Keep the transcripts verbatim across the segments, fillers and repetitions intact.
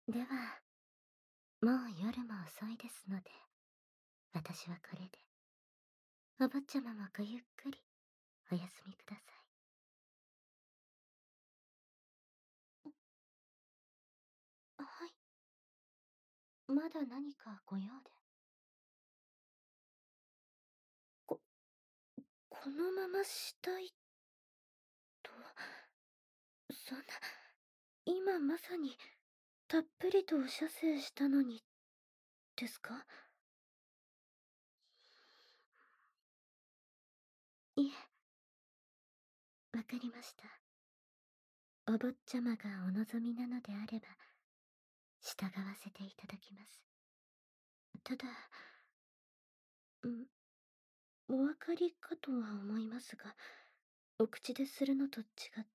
では、もう夜も遅いですので、私はこれで。お坊ちゃまもごゆっくりお休みください。はい。まだ何かご用で。こ、このまましたいと、そんな、今まさに、たっぷりとお射精したのに、ですか？いえ、わかりました。お坊ちゃまがお望みなのであれば、従わせていただきます。ただ、ん、お分かりかとは思いますが、お口でするのと違って、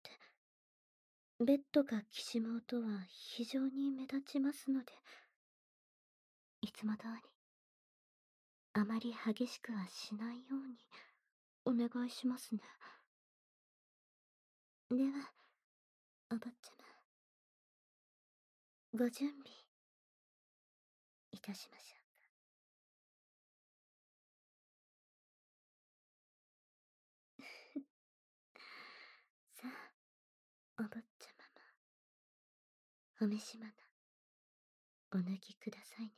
ベッドがきしむ音は非常に目立ちますので、いつも通り、あまり激しくはしないように、お願いしますね。では、お坊ちゃま、ご準備、いたしましょう。さあ、お坊ちゃまも、お召し物、お脱ぎくださいね。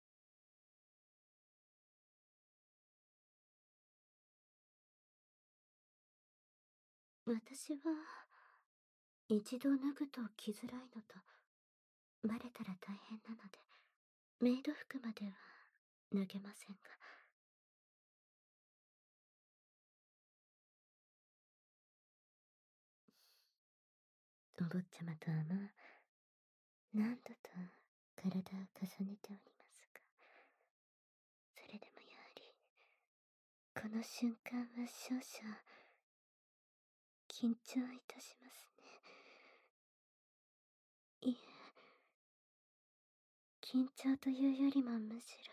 私は、一度脱ぐと着づらいのと、バレたら大変なので、メイド服までは脱げませんが。お坊ちゃまとはもう、何度と体を重ねておりますが、それでもやはり、この瞬間は少々、緊張いたしますね。いえ、緊張というよりもむしろ、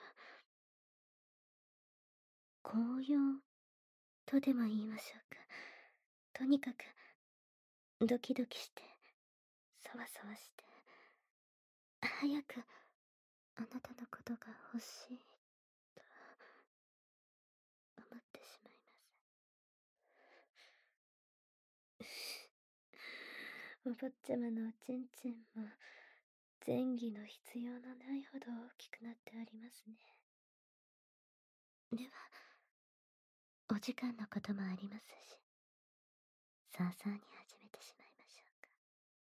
高揚とでも言いましょうか。とにかく、ドキドキして、そわそわして、早く、あなたのことが欲しい、と思ってしまいます。お坊ちゃまのおちんちんも、前儀の必要のないほど大きくなっておりますね。では、お時間のこともありますし、早々に始めてしまいましょうか。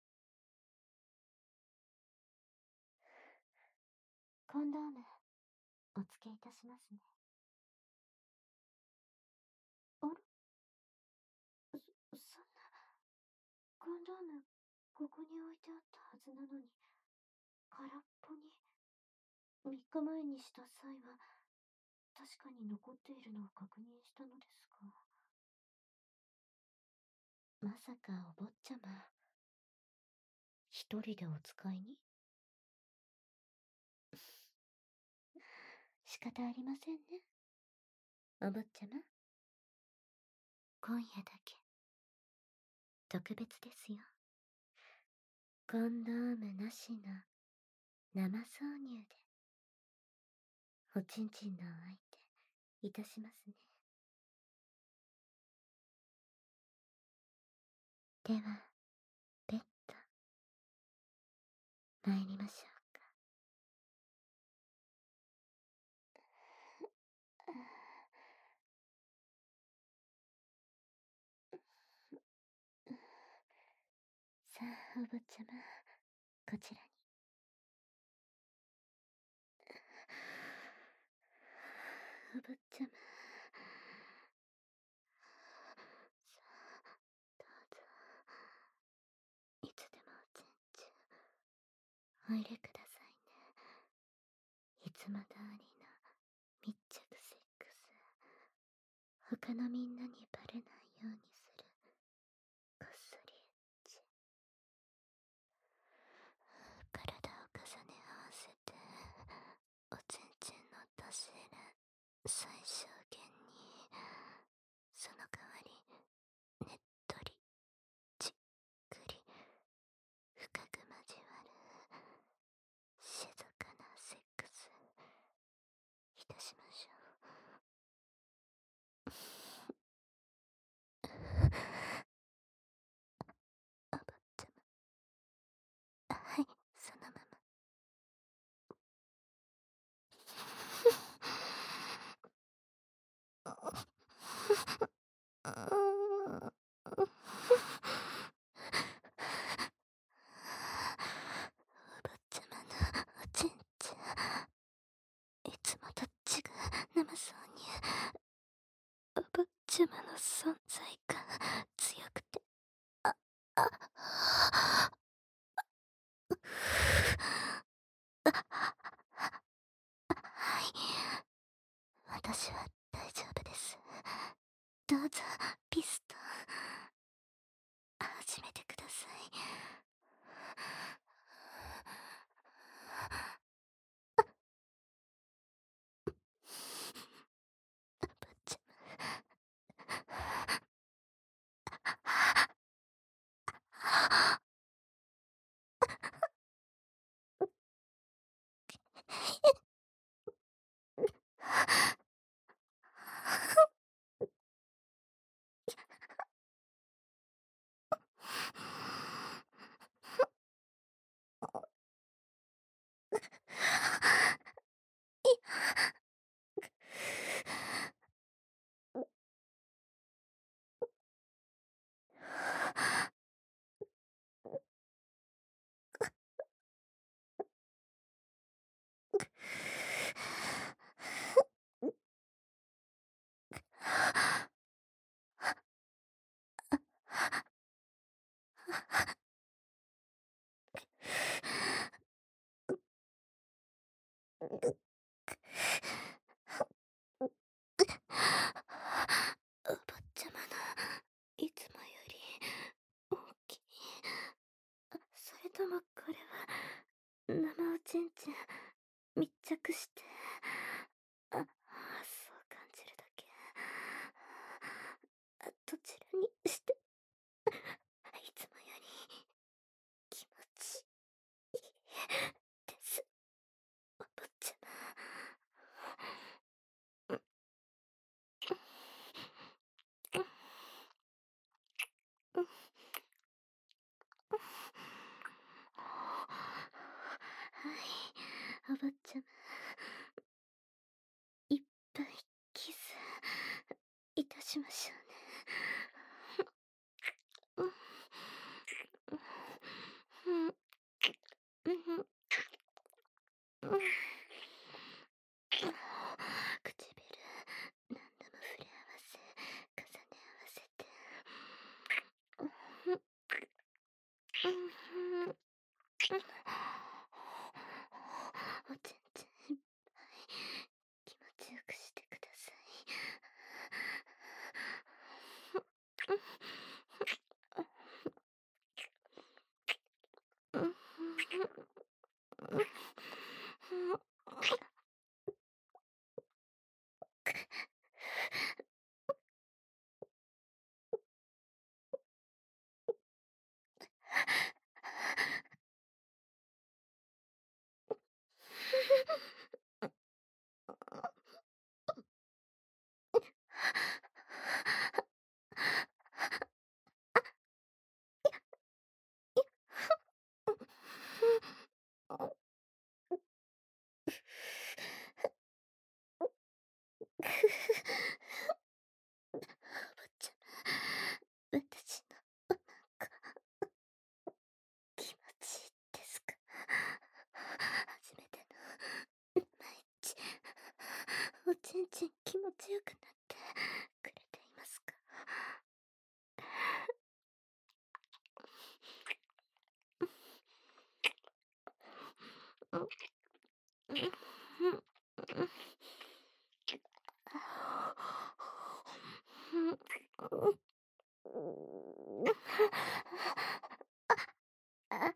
コンドーム、お付けいたしますね。あれ、そ、そんな、コンドーム、ここに置いてあったはずなのに、空っぽに。みっかまえにした際は、確かに残っているのを確認したのですが。まさかお坊ちゃま、一人でお使いに？仕方ありませんね。お坊ちゃま、今夜だけ、特別ですよ。コンドームなしの生挿入で、おちんちんのお相手、いたしますね。では、ベッド、参りましょうか。さあ、お坊ちゃま、こちらに。お坊ちゃま。さあ、どうぞ。いつでもおちんちん、お入れくださいね。いつも通りの密着セックス。他のみんなにバレないようにする。こっそりエッチ。体を重ね合わせて、おちんちんの出し入れ、最小限に、その代わり、ねっとり、じっくり、深く交わる。 しましょう。お坊ちゃま。はい、そのまま。お坊ちゃまのおちんちん、いつもと違う生そうに、お坊ちゃまの存在感強くて、あ、あ、はい、私は大丈夫です。どうぞ、ピストン、始めてください。お坊ちゃま。お坊ちゃまのいつもより大きい。それともこれは生おちんちん密着して、あ、そう感じるだけ。あ、どちらにしていつもより気持ちいいです、お坊ちゃま。うん、うん、はい、お坊ちゃま、いっぱいキスいたしましょうね。うん、うん、うん、うん、うん。唇何度も触れ合わせ、重ね合わせて、うん、うん、うん、おちんちんいっぱい気持ちよくしてください。うん、うん、うん、お坊ちゃま、私のお腹気持ちいいですか？初めての毎日、おちんちん気持ちよくなってくれていますか？うん、うん、うん、うん、あ、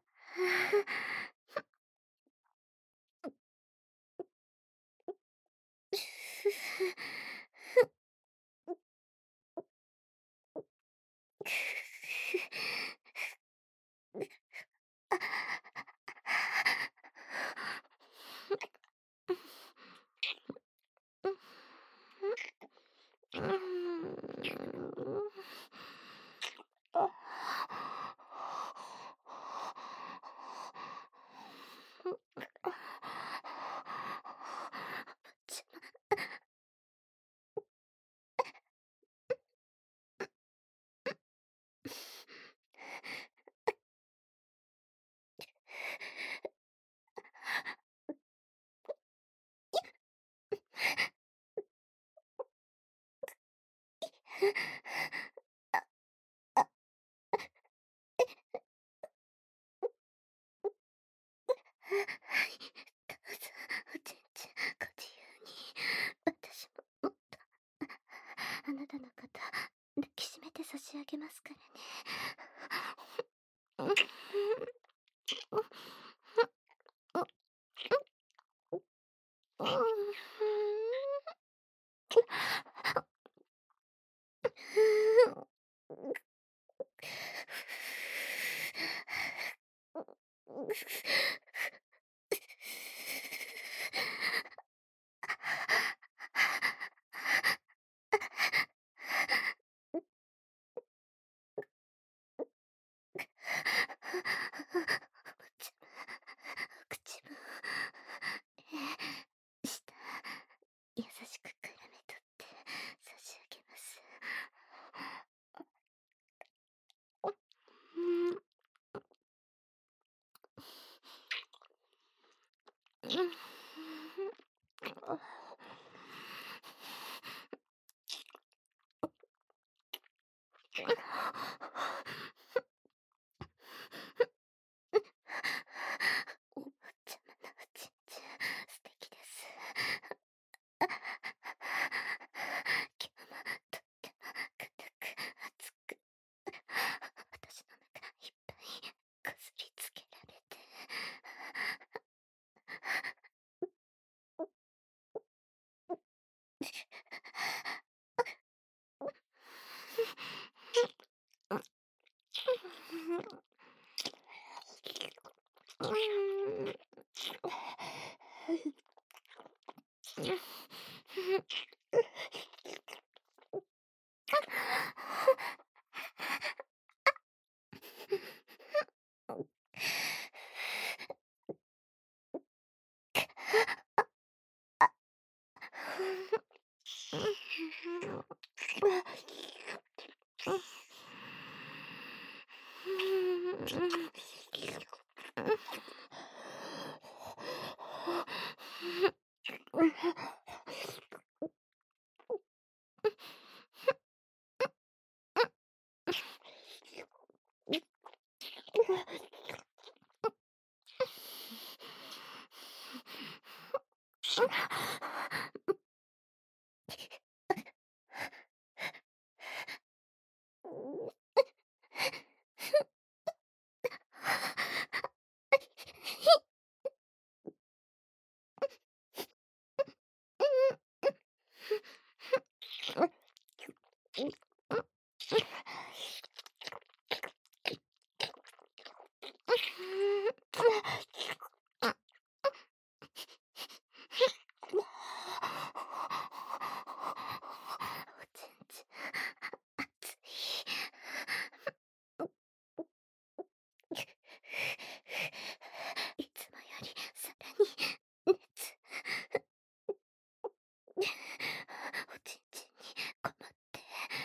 どうぞ、おちんちんご自由に。私ももっとあなたのこと抱きしめて差し上げますからね。お口も、え、舌、優しく絡め取って差し上げます。お坊ちゃまのおちんちん、素敵です。今日もとっても固く熱く、私の中いっぱいこすりつけられて。おちんちん、熱い。いつもよりさらに熱、おちんちんにこもって。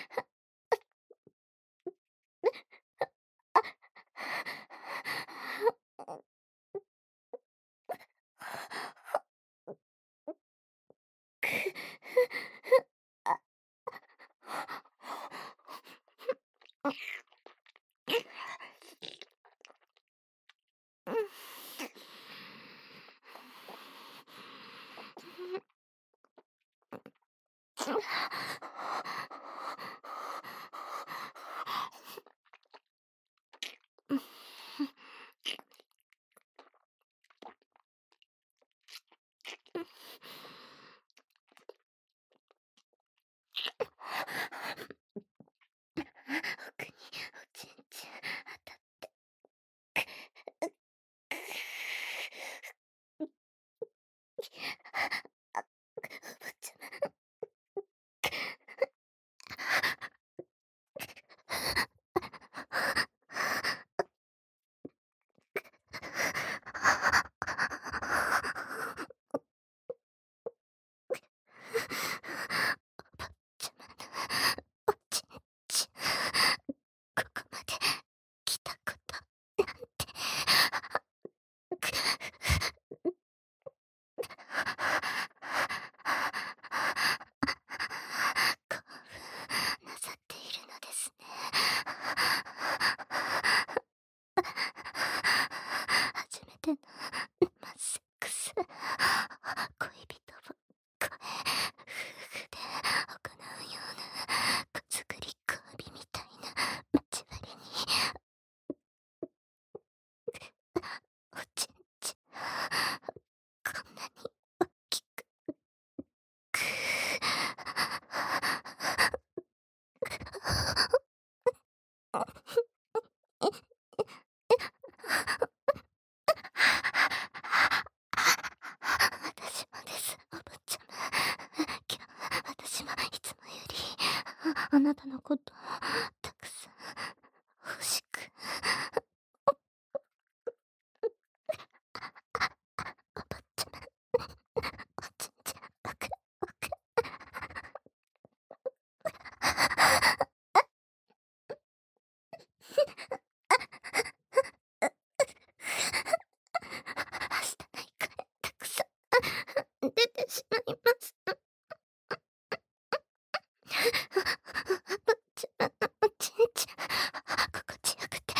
奥におちんちん当たって。お坊ちゃま。ちゃまのおちんちん、ここまで来たことなんて。興奮なさっているのですね。初めての生なたのことをたくさん欲しく。お坊ちゃま、おちんちゃん、おくおく。はしたない声たくさん出てしまいます。お坊ちゃまのおちんちゃん、心地よくて。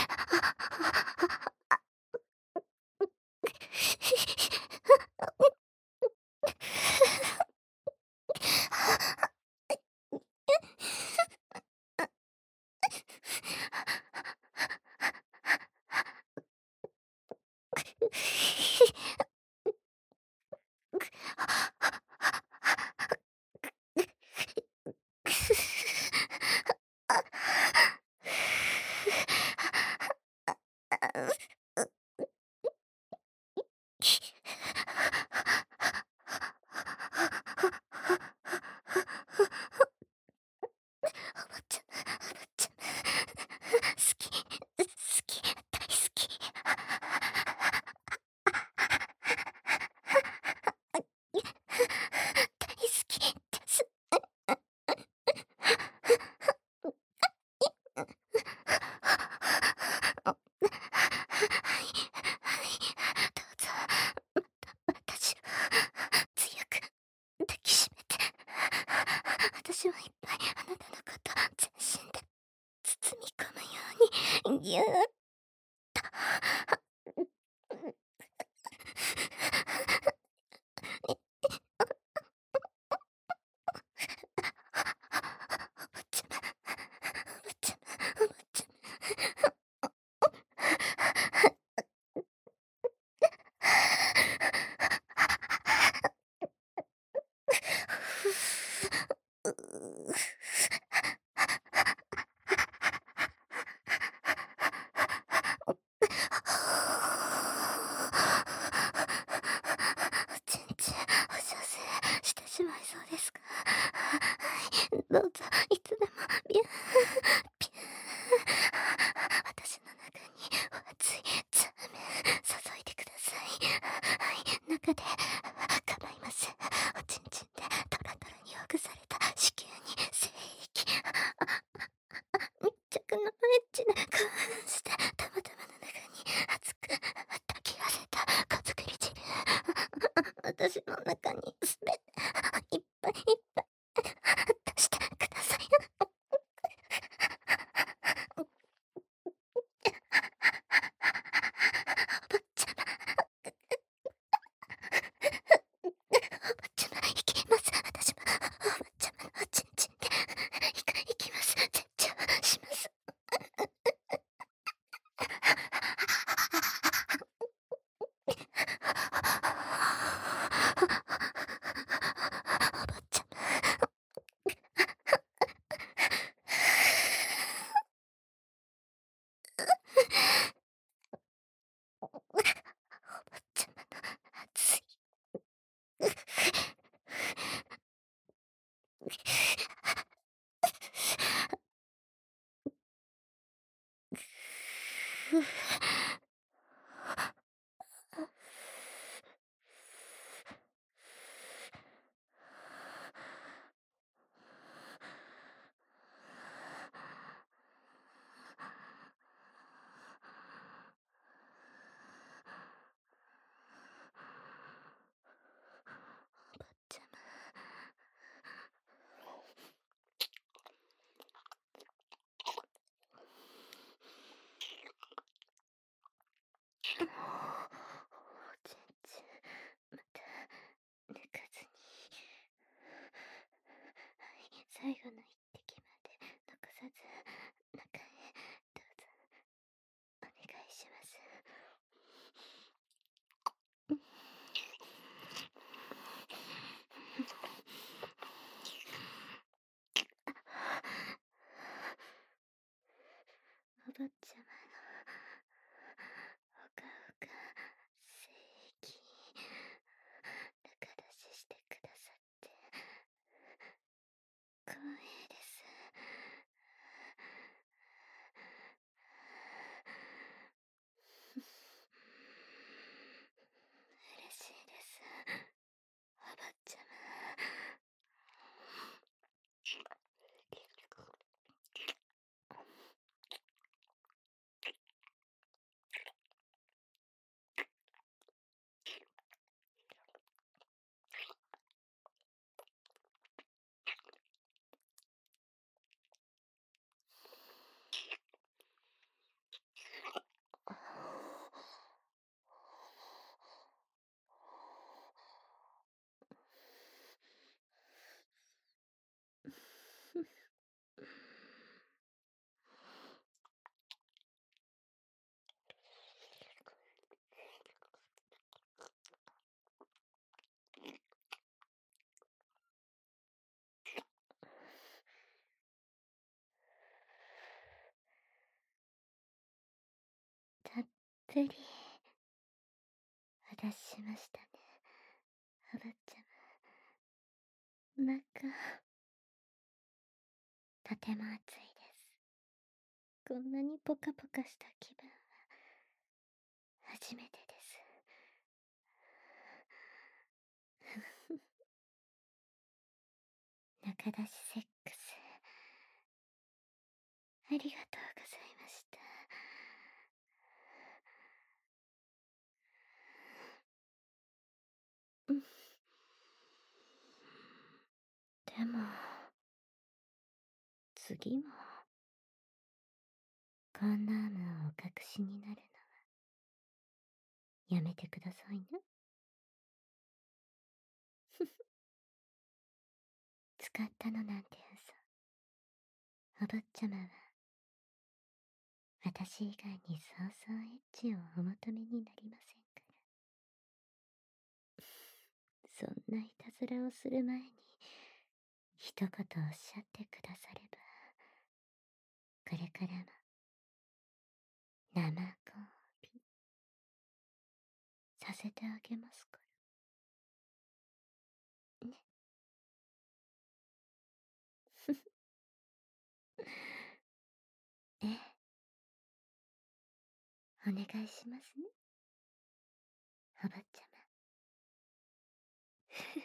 お坊ちゃま、お坊ちゃま、好き、好き、大好き。大好きです。はい、はい、どうぞ、また私を強く抱きしめて。私はいっぱいあなたのこと全身で包み込むようにぎゅーっと。お坊ちゃま、お坊ちゃま、お坊ちゃま。うう。おちんちん、お小生してしまいそうですか？はい、どうぞ、いつでも、ビューン、ビューン。私の中にお熱いザーメン注いでください。はい、中で構いません。おちんちんでトロトロにほぐされた子宮に精液。密着のエッチな興奮してたまたまの中に熱く炊き合わせた子作り汁。私の中にすべていっぱいいっぱい出してください。お坊ちゃま、お坊ちゃま、いきます。私もお坊ちゃまのおちんちんでいかいきます。絶頂します。お坊ちゃま。お坊ちゃまの熱い。お坊ちゃま。おちんちん、また抜かずに。はい、最後の一滴まで残さず中へどうぞお願いします。お坊ちゃまのほかほか精液中出ししてくださって光栄ぷりお出ししましたね。お坊ちゃま。中、とても暑いです。こんなにポカポカした気分は初めてです。中出しセックス、ありがとうございました。うん。でも、次も、コンドームをお隠しになるのは、やめてくださいね。使ったのなんて嘘。お坊ちゃまは、私以外にそうそうエッチをお求めになりませんから。そんないたずらをする前に、一言おっしゃってくだされば、これからも、生交尾、させてあげますから。ね。ええ。お願いしますね。お坊ちゃま。